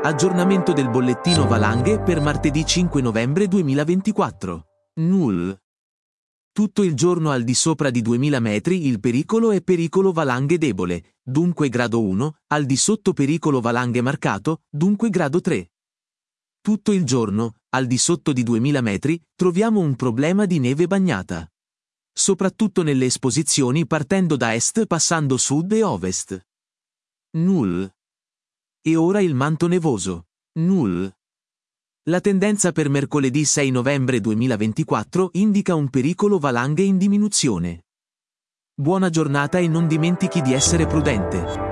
Aggiornamento del bollettino valanghe per martedì 5 novembre 2024. Null. Tutto il giorno al di sopra di 2000 metri il pericolo è pericolo valanghe debole, dunque grado 1, al di sotto pericolo valanghe marcato, dunque grado 3. Tutto il giorno, al di sotto di 2000 metri, troviamo un problema di neve bagnata. Soprattutto nelle esposizioni partendo da est passando sud e ovest. Null. E ora il manto nevoso. Null. La tendenza per mercoledì 6 novembre 2024 indica un pericolo valanghe in diminuzione. Buona giornata e non dimentichi di essere prudente.